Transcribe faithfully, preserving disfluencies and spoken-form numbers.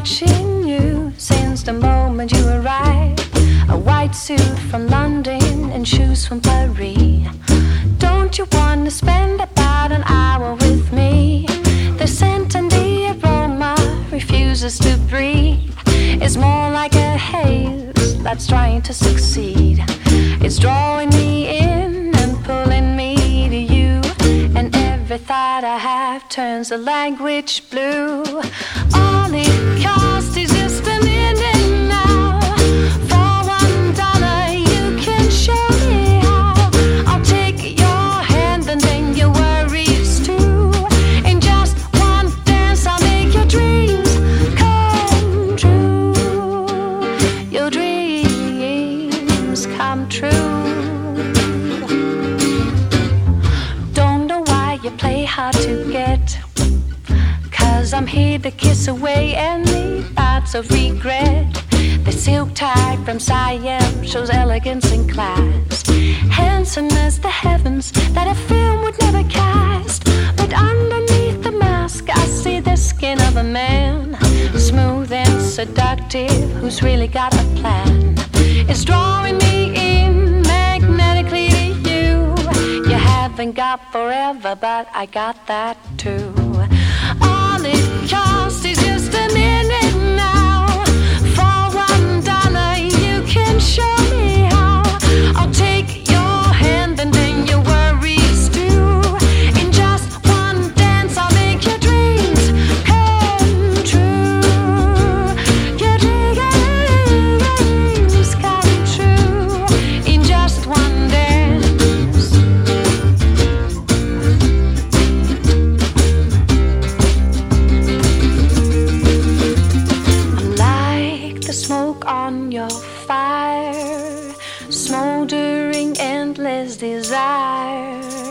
watching you since the moment you arrived. A white suit from London and shoes from Paris. Don't you want to spend about an hour with me? The scent and the aroma refuses to breathe. It's more like a haze that's trying to succeed. It's drawing me in and pulling me to you. And every thought I have turns the language blue. All it costs is just a minute now. For one dollar you can show me how. I'll take your hand and then your worries too. In just one dance I'll make your dreams come true. Your dreams come true. You play hard to get, 'cause I'm here to kiss away any thoughts of regret. The silk tie from Siam shows elegance and class, handsome as the heavens that a film would never cast. But underneath the mask I see the skin of a man, smooth and seductive, who's really got a plan. It's drawing me in magnetically to you. You haven't got forever, but I got that too. All it costs is just a minute now. For one dollar you can show me how. I'll take your hand and then your worries too. In just one dance I'll make your dreams come true. Your dreams come true. In just one dance. Smoke on your fire, smoldering endless desire.